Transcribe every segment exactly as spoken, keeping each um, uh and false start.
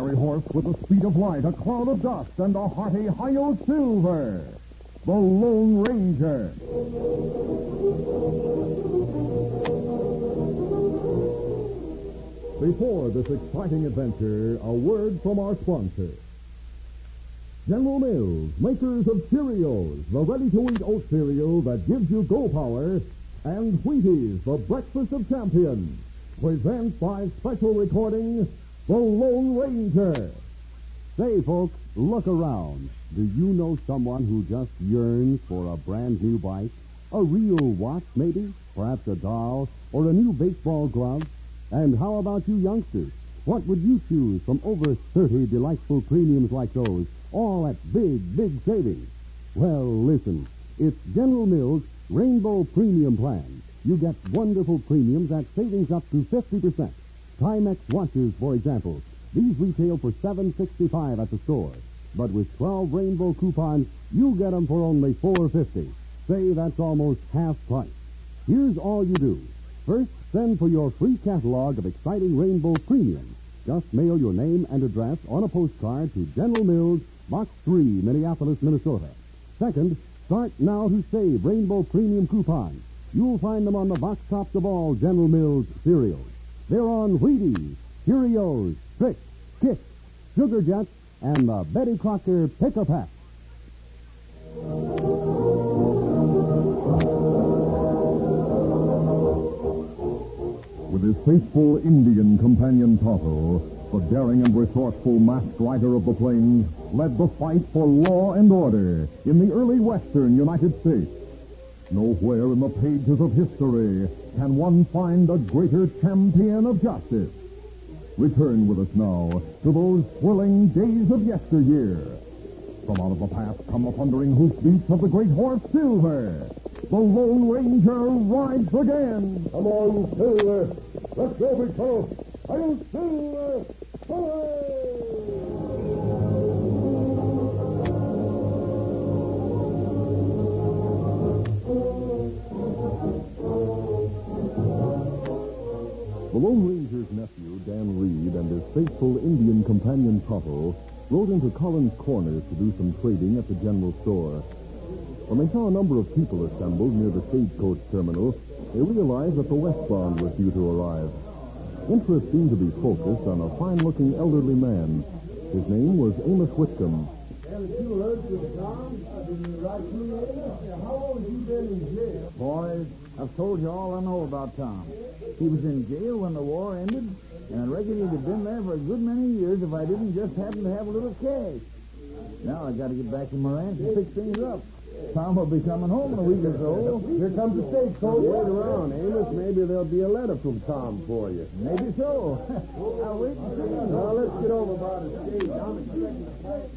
fiery horse with the speed of light, a cloud of dust, and a hearty Hi-Yo Silver, the Lone Ranger. Before this exciting adventure, a word from our sponsor. General Mills, makers of Cheerios, the ready-to-eat oat cereal that gives you go power, and Wheaties, the breakfast of champions, present by special recording, The Lone Ranger. Say, folks, look around. Do you know someone who just yearns for a brand new bike? A real watch, maybe? Perhaps a doll? Or a new baseball glove? And how about you youngsters? What would you choose from over thirty delightful premiums like those, all at big, big savings? Well, listen. It's General Mills' Rainbow Premium Plan. You get wonderful premiums at savings up to fifty percent. Timex watches, for example. These retail for seven dollars and sixty-five cents at the store. But with twelve Rainbow coupons, you get them for only four dollars and fifty cents. Say that's almost half price. Here's all you do. First, send for your free catalog of exciting Rainbow premiums. Just mail your name and address on a postcard to General Mills, Box three, Minneapolis, Minnesota. Second, start now to save Rainbow premium coupons. You'll find them on the box tops of all General Mills cereals. They're on Wheaties, Cheerios, Trix, Kix, Sugar Jets, and the Betty Crocker Pick-a-Pack. With his faithful Indian companion Tonto, the daring and resourceful masked rider of the plains led the fight for law and order in the early western United States. Nowhere in the pages of history can one find a greater champion of justice. Return with us now to those thrilling days of yesteryear. From out of the past come the thundering hoofbeats of the great horse Silver. The Lone Ranger rides again. Come on, Silver. Let's go, big fellow. I'll Silver. The Lone Ranger's nephew, Dan Reed, and his faithful Indian companion Tonto rode into Collins Corners to do some trading at the general store. When they saw a number of people assembled near the stagecoach terminal, they realized that the westbound was due to arrive. Interest seemed to be focused on a fine-looking elderly man. His name was Amos Whitcomb. Boys, I've told you all I know about Tom. He was in jail when the war ended, and I reckon he'd have been there for a good many years if I didn't just happen to have a little cash. Now I got to get back to my ranch and fix things up. Tom will be coming home in a week or so. Here comes the stagecoach. Wait around, Amos. Maybe there'll be a letter from Tom for you. Maybe so. I'll wait and see. Now, let's get over by the stage. I'm expecting the fight.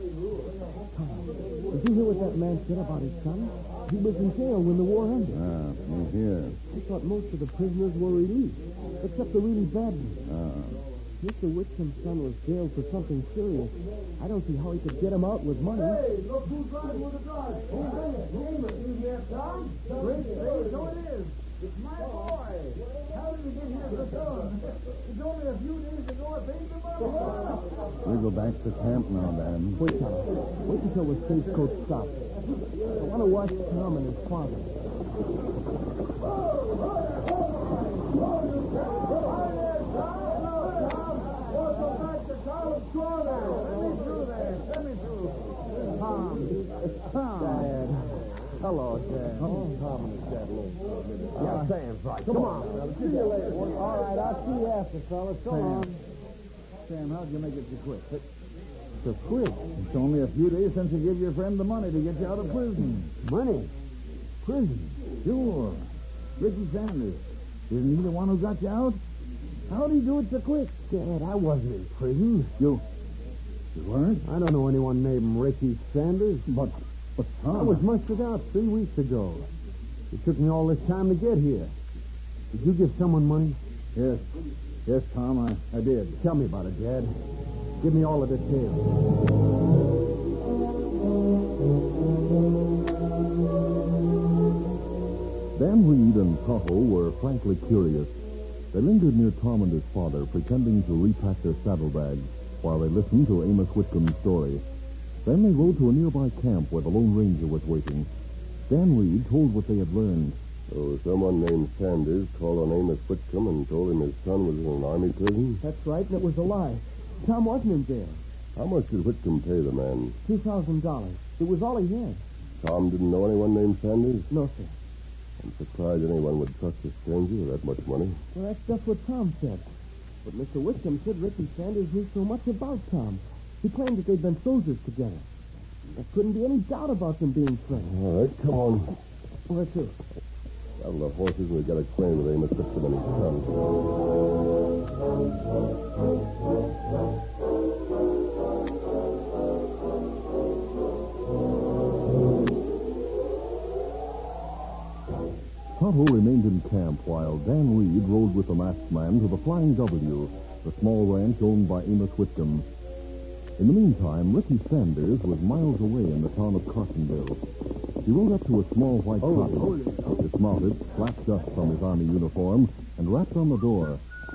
Did you hear what that man said about his son? He was in jail when the war ended. Ah, here. I thought most of the prisoners were released, except the really bad ones. Ah. Mister Whitcomb's son was jailed for something serious. I don't see how he could get him out with money. Hey, look who's riding with the guards. Who's in it? Amos, you there, Tom? Great, great, so it is. It's my boy. How did he get here so soon? It's only a few days ago I paid the money. We go back to camp now, Dan. Wait, Tom. Wait until the stagecoach stops. I want to watch Tom and his father. Dad. Hello, Dad. Oh, Tom and his dad alone for a minute. Yeah, Sam's right. Come on. See you later. All right, I'll see you after, fellas. So long. Sam, how'd you make it so quick? So quick. It's only a few days since you gave your friend the money to get you out of prison. Money? Prison? Sure. Ricky Sanders. Isn't he the one who got you out? How'd he do it so quick? Dad, I wasn't in prison. You... You weren't? I don't know anyone named Ricky Sanders. But... But Tom... I was mustered out three weeks ago. It took me all this time to get here. Did you give someone money? Yes. Yes, Tom, I, I did. Tell me about it, Dad. Give me all the details. Dan Reed and Tonto were frankly curious. They lingered near Tom and his father, pretending to repack their saddlebags. while they listened to Amos Whitcomb's story. Then they rode to a nearby camp where the Lone Ranger was waiting. Dan Reed told what they had learned. Oh, someone named Sanders called on Amos Whitcomb and told him his son was in an army prison? That's right, and it was a lie. Tom wasn't in jail. How much did Whitcomb pay the man? Two thousand dollars. It was all he had. Tom didn't know anyone named Sanders? No, sir. I'm surprised anyone would trust a stranger with that much money. Well, that's just what Tom said. But Mister Whitcomb said Ricky Sanders knew so much about Tom. He claimed that they'd been soldiers together. There couldn't be any doubt about them being friends. All right, come on. Where to? Saddle the horses and we've got to claim with Amos Whitcomb and his son. Tonto remained in camp while Dan Reed rode with the masked man to the Flying W, the small ranch owned by Amos Whitcomb. In the meantime, Ricky Sanders was miles away in the town of Carsonville. He rode up to a small white Oh, cottage, hold it. dismounted, slapped dust from his army uniform, and rapped on the door.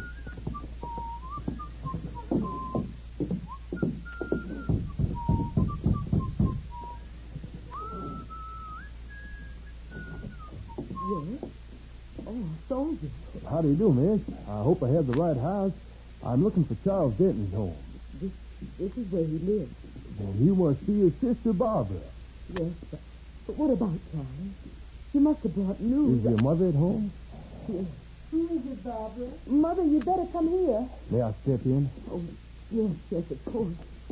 Yes? Oh, soldier. How do you do, miss? I hope I have the right house. I'm looking for Charles Denton's home. This, this is where he lives. Well, he must see his sister Barbara. Yes, but, but what about Charlie? He must have brought news. Is your mother at home? Yes. Who is it, Barbara? Mother, you better come here. May I step in? Oh, yes, yes, of course.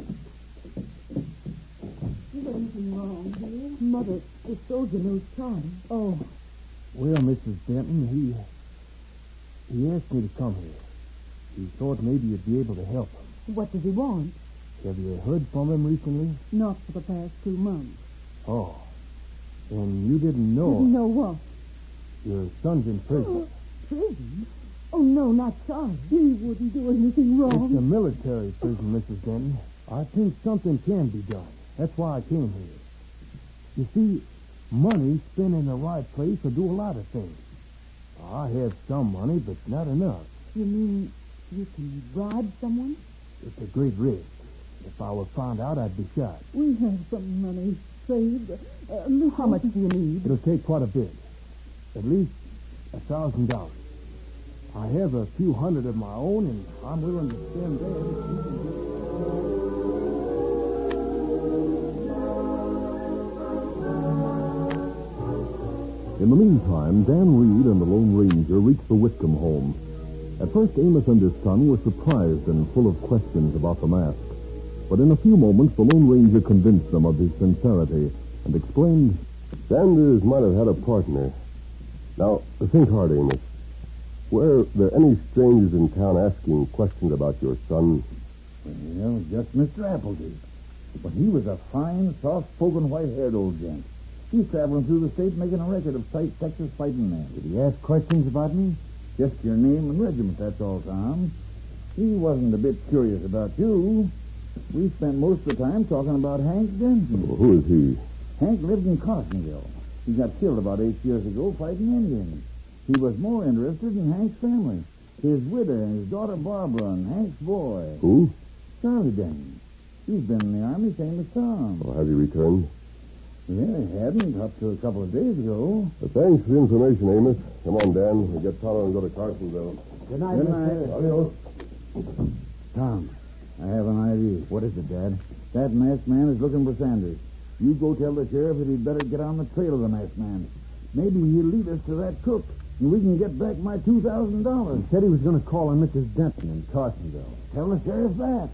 Is anything wrong, dear? Mother, the soldier knows Charlie. Oh. Well, Missus Denton, he he asked me to come here. He thought maybe you'd be able to help him. What does he want? Have you heard from him recently? Not for the past two months. Oh. And you didn't know Didn't know what? your son's in prison. Prison? Oh, no, not Charlie. He wouldn't do anything It's a wrong. military prison, Missus Denton. I think something can be done. That's why I came here. You see, money spent in the right place will do a lot of things. I have some money, but not enough. You mean you can bribe someone? It's a great risk. If I were found out, I'd be shot. We have some money saved. Uh, How much do you need? It'll take quite a bit. At least a thousand dollars. I have a few hundred of my own, and I'm willing to spend that if you can get... In the meantime, Dan Reed and the Lone Ranger reached the Whitcomb home. At first, Amos and his son were surprised and full of questions about the mask. But in a few moments, the Lone Ranger convinced them of his sincerity and explained, Sanders might have had a partner. Now, think hard, Amos. Were there any strangers in town asking questions about your son? Well, just Mister Applegate. But he was a fine, soft-spoken, white-haired old gent. He's traveling through the state making a record of tight Texas fighting men. Did he ask questions about me? Just your name and regiment, that's all, Tom. He wasn't a bit curious about you. We spent most of the time talking about Hank Denton. Well, who is he? Hank lived in Carsonville. He got killed about eight years ago fighting Indians. He was more interested in Hank's family, his widow and his daughter Barbara and Hank's boy. Who? Charlie Denton. He's been in the Army, same as Tom. Well, have you returned? Yeah, he hadn't up to a couple of days ago. Uh, thanks for the information, Amos. Come on, Dan. We'll get Tonto and go to Carsonville. Good night, Good Mister night. Adios. Tom, I have an idea. What is it, Dad? That masked man is looking for Sanders. You go tell the sheriff that he'd better get on the trail of the masked man. Maybe he'll lead us to that cook, and we can get back my two thousand dollars. He said he was going to call on Missus Denton in Carsonville. Tell the sheriff that.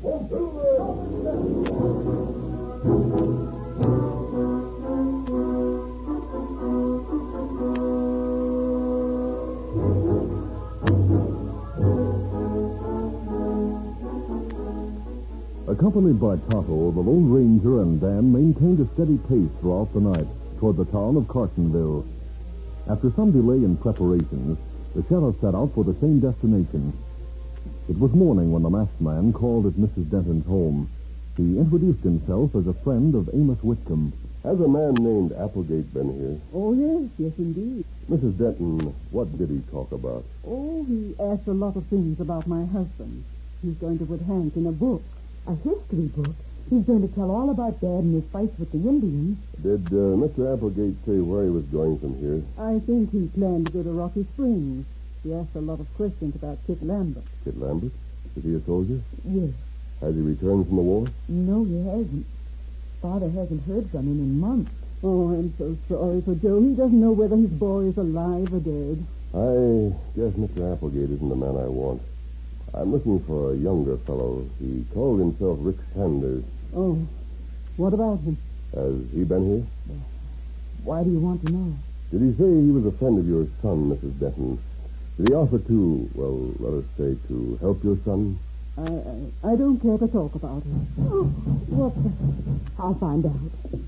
Accompanied by Tonto, the Lone Ranger and Dan maintained a steady pace throughout the night toward the town of Carsonville. After some delay in preparations, the sheriff set out for the same destination. It was morning when the masked man called at Missus Denton's home. He introduced himself as a friend of Amos Whitcomb. Has a man named Applegate been here? Oh, yes, yes, indeed. Missus Denton, what did he talk about? Oh, he asked a lot of things about my husband. He's going to put Hank in a book. A history book? He's going to tell all about Dad and his fights with the Indians. Did uh, Mister Applegate say where he was going from here? I think he planned to go to Rocky Springs. He asked a lot of questions about Kit Lambert. Kit Lambert? Is he a soldier? Yes. Has he returned from the war? No, he hasn't. Father hasn't heard from him in months. Oh, I'm so sorry for Joe. He doesn't know whether his boy is alive or dead. I guess Mister Applegate isn't the man I want. I'm looking for a younger fellow. He called himself Rick Sanders. Oh, what about him? Has he been here? Why do you want to know? Did he say he was a friend of your son, Missus Denton? Did he offer to, well, let us say, to help your son? I, I, I don't care to talk about it. Oh, what the... I'll find out.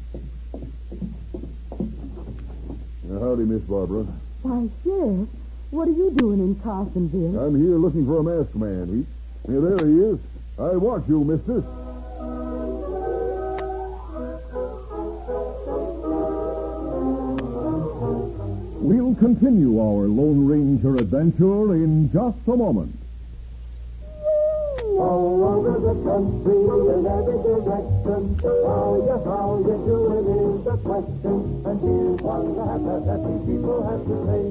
Howdy, Miss Barbara. Why, Sheriff, what are you doing in Carsonville? I'm here looking for a masked man. He... Yeah, there he is. I want you, mister. We'll continue our Lone Ranger adventure in just a moment. All over the country, in every direction, how you, how you doing is the question. And here's one that the happy people have to say.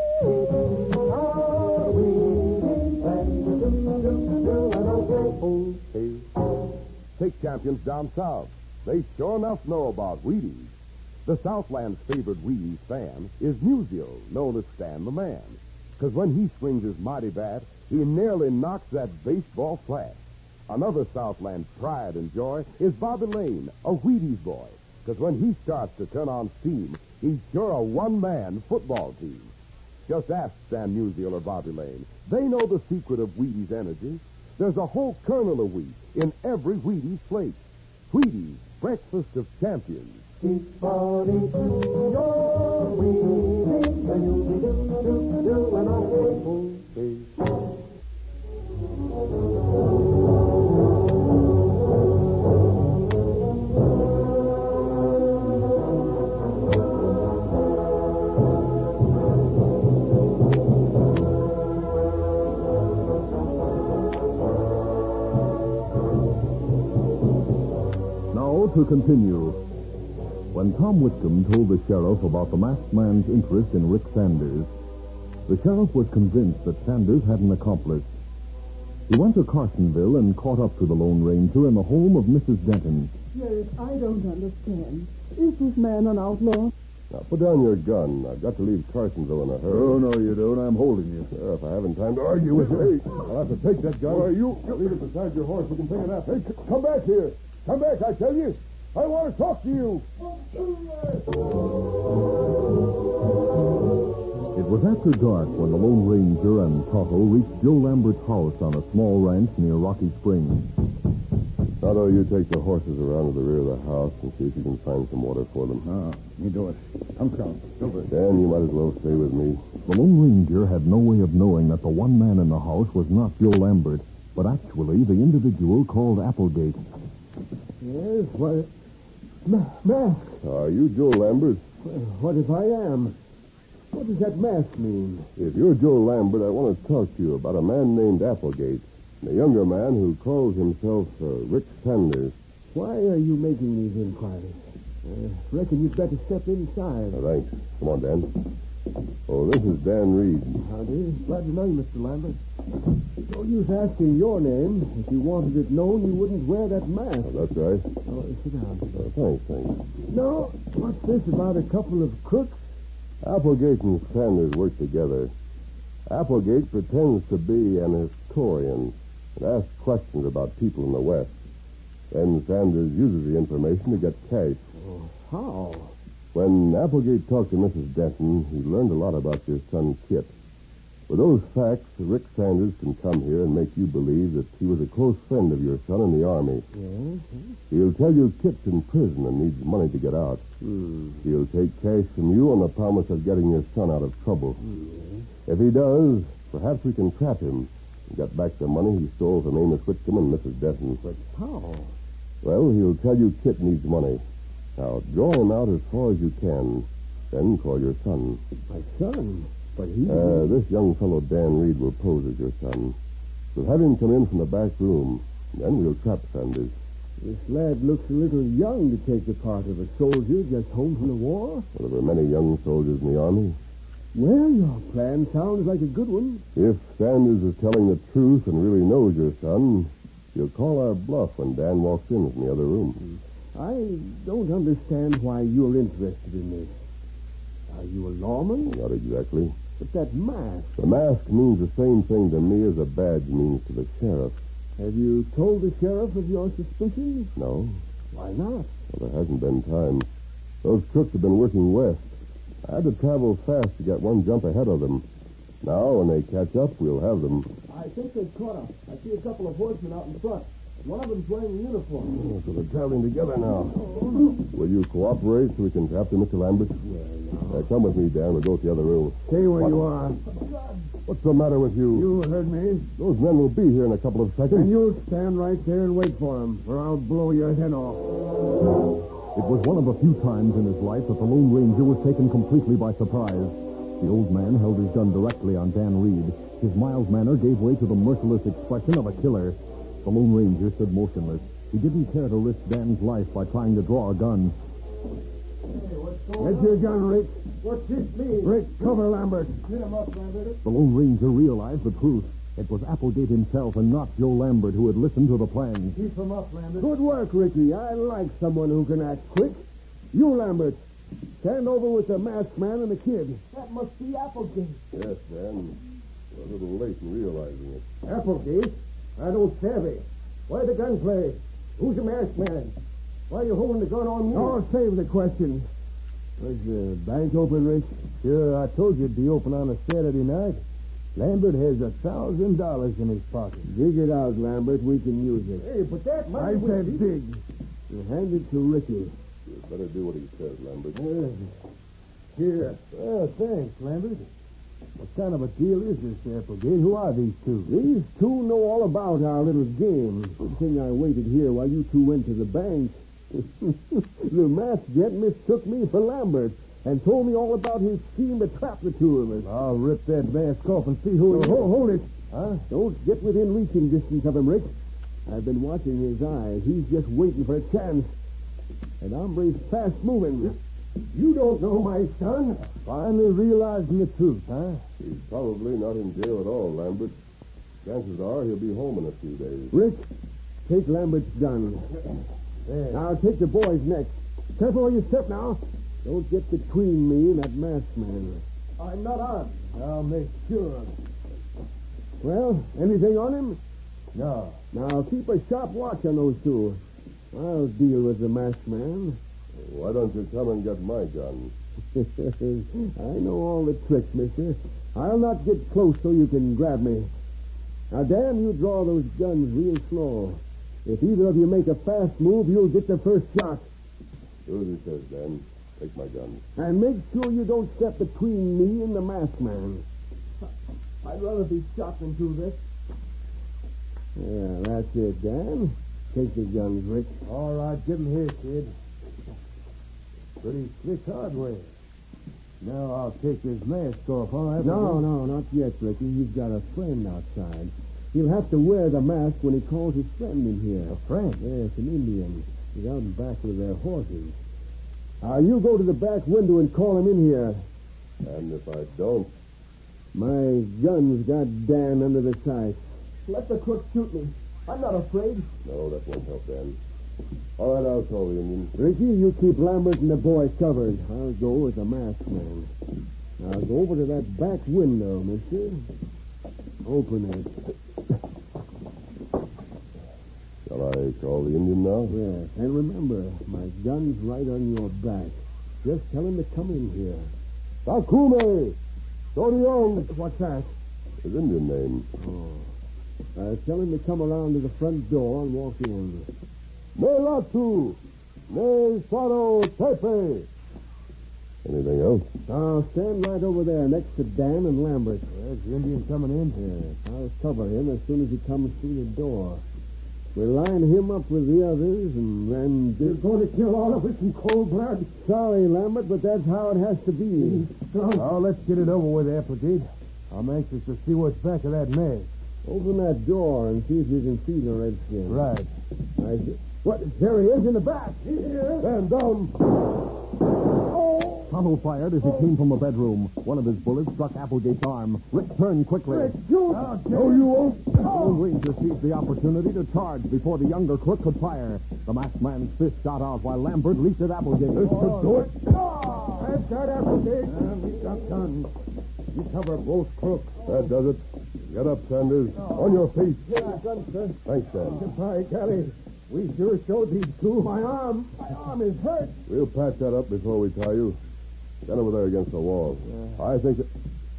Are we and do, do, doing okay? Okay. Take champions down south. They sure enough know about Wheaties. The Southland's favorite Wheaties fan is Musial, known as Stan the Man. Because when he swings his mighty bat, he nearly knocks that baseball flat. Another Southland pride and joy is Bobby Lane, a Wheaties boy. Because when he starts to turn on steam, he's sure a one-man football team. Just ask Stan Musial or Bobby Lane. They know the secret of Wheaties energy. There's a whole kernel of wheat in every Wheaties flake. Wheaties, breakfast of champions. Keep on eating your Wheaties, and you'll be do, do, doing okay. Okay. Now to continue. When Tom Whitcomb told the sheriff about the masked man's interest in Rick Sanders, the sheriff was convinced that Sanders had an accomplice. He went to Carsonville and caught up to the Lone Ranger in the home of Missus Denton. Sheriff, I don't understand. Is this man an outlaw? Now, put down your gun. I've got to leave Carsonville in a hurry. Oh, no, you don't. I'm holding you. Sheriff, I haven't time to argue with you. I'll have to take that gun. Why, you... Leave it beside your horse. We can take it up. Hey, c- come back here. Come back, I tell you. I want to talk to you. It was after dark when the Lone Ranger and Tonto reached Joe Lambert's house on a small ranch near Rocky Springs. Tonto, you take the horses around to the rear of the house and see if you can find some water for them. Ah, you do it. I'm Scout. Silver. Dan, you might as well stay with me. The Lone Ranger had no way of knowing that the one man in the house was not Joe Lambert, but actually the individual called Applegate. Yes, what? Ma- mask. Are you Joe Lambert? What if I am? What does that mask mean? If you're Joe Lambert, I want to talk to you about a man named Applegate, and a younger man who calls himself uh, Rick Sanders. Why are you making these inquiries? I uh, reckon you'd better step inside. Oh, thanks. Come on, Dan. Oh, this is Dan Reed. Howdy. Glad to know you, Mister Lambert. No use asking your name. If you wanted it known, you wouldn't wear that mask. Oh, that's right. Oh, sit down. Oh, thanks, thanks. No, what's this about a couple of crooks? Applegate and Sanders work together. Applegate pretends to be an historian and asks questions about people in the West. Then Sanders uses the information to get cash. Oh, how? When Applegate talked to Missus Denton, he learned a lot about your son, Kit. With those facts, Rick Sanders can come here and make you believe that he was a close friend of your son in the Army. Yes? He'll tell you Kit's in prison and needs money to get out. Hmm. He'll take cash from you on the promise of getting your son out of trouble. Yes. If he does, perhaps we can trap him and get back the money he stole from Amos Whitcomb and Missus Denton. But how? Well, he'll tell you Kit needs money. Now, draw him out as far as you can. Then call your son. My son? But he... Uh, this young fellow, Dan Reed, will pose as your son. We'll have him come in from the back room. Then we'll trap Sanders. This lad looks a little young to take the part of a soldier just home from the war. Well, there were many young soldiers in the Army. Well, your plan sounds like a good one. If Sanders is telling the truth and really knows your son, he'll call our bluff when Dan walks in from the other room. I don't understand why you're interested in this. Are you a lawman? Not exactly. But that mask. The mask means the same thing to me as a badge means to the sheriff. Have you told the sheriff of your suspicions? No. Why not? Well, there hasn't been time. Those crooks have been working west. I had to travel fast to get one jump ahead of them. Now, when they catch up, we'll have them. I think they've caught up. I see a couple of horsemen out in front. One of them's wearing a uniform. Oh, so they're traveling together now. Will you cooperate so we can trap them, Mister Lambert? Yeah, Uh, come with me, Dan. We'll go to the other room. Stay where What? you are. What's the matter with you? You heard me. Those men will be here in a couple of seconds. And you'll stand right there and wait for them, or I'll blow your head off. It was one of the few times in his life that the Lone Ranger was taken completely by surprise. The old man held his gun directly on Dan Reed. His mild manner gave way to the merciless expression of a killer. The Lone Ranger stood motionless. He didn't care to risk Dan's life by trying to draw a gun. Get your gun, Rick. What's this mean? Rick, cover Lambert. Get him up, Lambert. The Lone Ranger realized the truth. It was Applegate himself and not Joe Lambert who had listened to the plan. Keep him up, Lambert. Good work, Ricky. I like someone who can act quick. You, Lambert, stand over with the masked man and the kid. That must be Applegate. Yes, Dan. We're a little late in realizing it. Applegate? I don't savvy. Why the gunplay? Who's the masked man? Why are you holding the gun on me? Oh, save the question. Was the bank open, Rick? Sure, I told you it'd be open on a Saturday night. Lambert has a thousand dollars in his pocket. Dig it out, Lambert. We can use it. Hey, but that might I said dig. You hand it to Ricky. You better do what he says, Lambert. Here. Oh, thanks, Lambert. What kind of a deal is this, Applegate? Who are these two? These two know all about our little game. Good thing I waited here while you two went to the bank. The masked gent mistook me for Lambert and told me all about his scheme to trap the two of us. I'll rip that mask off and see who Oh, it is. hold, hold it. Huh? Don't get within reaching distance of him, Rick. I've been watching his eyes. He's just waiting for a chance. And hombre's fast moving. You don't know my son. Finally realizing the truth, huh? He's probably not in jail at all, Lambert. Chances are he'll be home in a few days. Rick, take Lambert's gun. There. Now take the boys next. Careful where you step now. Don't get between me and that masked man. I'm not armed. I'll make sure. Well, anything on him? No. Now keep a sharp watch on those two. I'll deal with the masked man. Why don't you come and get my gun? I know all the tricks, mister. I'll not get close so you can grab me. Now, Dan, you draw those guns real slow. If either of you make a fast move, you'll get the first shot. Do as he says, Dan. Take my gun. And make sure you don't step between me and the masked man. I'd rather be shot than do this. Yeah, that's it, Dan. Take the guns, Rick. All right, give him here, kid. Pretty slick hardware. Now I'll take his mask off, huh? Applegate? No, no, not yet, Ricky. He's got a friend outside. He'll have to wear the mask when he calls his friend in here. A friend? Yes, an Indian. He's out in back with their horses. Now, you go to the back window and call him in here. And if I don't, My gun's got Dan under the sight. Let the crook shoot me. I'm not afraid. no, that won't help, Dan. All right, I'll call the Indian. Ricky, you keep Lambert and the boy covered. I'll go with the masked man. Now, go over to that back window, mister. Open it. Shall I call the Indian now? Yes, and remember, my gun's right on your back. Just tell him to come in here. Takume! Sorion! What's that? His Indian name. Oh. Uh, tell him to come around to the front door and walk in. Melatu! Ne Saro Tepe! Anything else? Now, stand right over there next to Dan and Lambert. There's the Indian coming in. Yes, I'll cover him as soon as he comes through the door. We'll line him up with the others, and then... You're going to kill all of us in cold blood? Sorry, Lambert, but that's how it has to be. Now, let's get it over with, Applegate. I'm anxious to see what's back of that mask. Open that door and see if you can see the redskin. Right. I see. What? There he is in the back. He's here. Stand down. Tonto fired as he came from the bedroom. One of his bullets struck Applegate's arm. Rick turned quickly. Rick, shoot! No, you won't. The Lone Ranger seized the opportunity to charge before the younger crook could fire. The masked man's fist shot out while Lambert leaped at Applegate. This should do it. That's that, Applegate. We've got guns. You cover both crooks. That does it. Get up, Sanders. On your feet. Here are guns, sir. Thanks, Sam. Goodbye, Kelly. We sure showed these two. My arm. My arm is hurt. We'll patch that up before we tie you. Stand over there against the wall. I think that...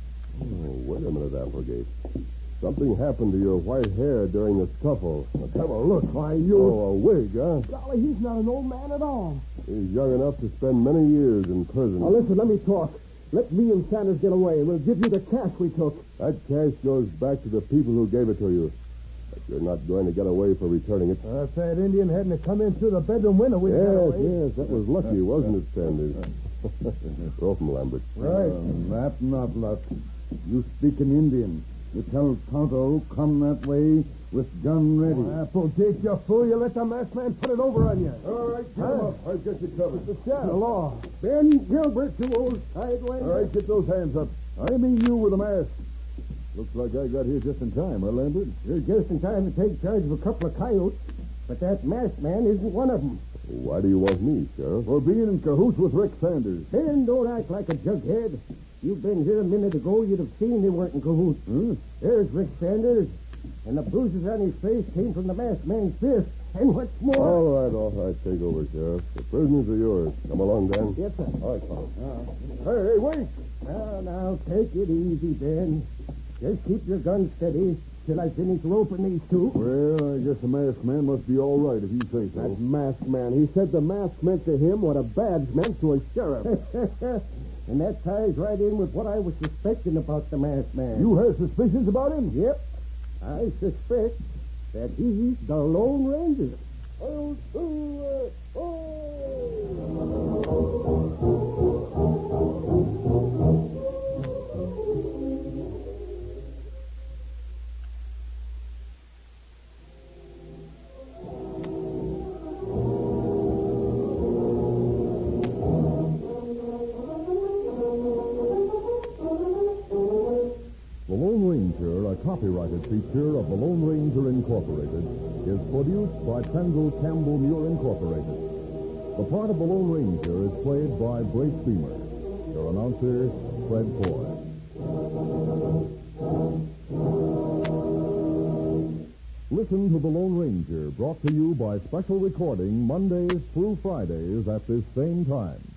Oh, wait a minute, Applegate. Something happened to your white hair during the scuffle. Let's have a look. Why, you... Oh, a wig, huh? Golly, he's not an old man at all. He's young enough to spend many years in prison. Now, listen, let me talk. Let me and Sanders get away. We'll give you the cash we took. That cash goes back to the people who gave it to you. But you're not going to get away for returning it. Uh, if that Indian hadn't come in through the bedroom window, we'd Yes, yes, that was lucky, wasn't it, Sanders? Throw from Lambert. Right. Uh, that not luck. You speak in Indian. You tell Tonto come that way with gun ready. Oh, Applegate, you fool. You let the masked man put it over on you. All right, get him up. I'll get you covered. The sheriff. The law. Ben Gilbert, you old sidewinder. All right, get those hands up. I mean you with a mask. Looks like I got here just in time, huh, Lambert? You're just in time to take charge of a couple of coyotes, but that masked man isn't one of them. Why do you want me, Sheriff? For being in cahoots with Rick Sanders. Ben, don't act like a jughead. You've been here a minute ago, you'd have seen they weren't in cahoots. Hmm? There's Rick Sanders, and the bruises on his face came from the masked man's fist. And what's more... All right, all right. Take over, Sheriff. The prisoners are yours. Come along, Dan. Yes, sir. All right, fellow. Hey, hey, wait. Now, now, take it easy, Ben. Just keep your gun steady till I finish roping these two. Well, I guess the masked man must be all right if you say so. That masked man. He said the mask meant to him what a badge meant to a sheriff. And that ties right in with what I was suspecting about the masked man. You have suspicions about him? Yep. I suspect that he's the Lone Ranger. Oh, oh, copyrighted feature of the Lone Ranger Incorporated is produced by Trendle Campbell Muir Incorporated. The part of the Lone Ranger is played by Brace Beamer. Your announcer, Fred Ford. Listen to the Lone Ranger, brought to you by special recording Mondays through Fridays at this same time.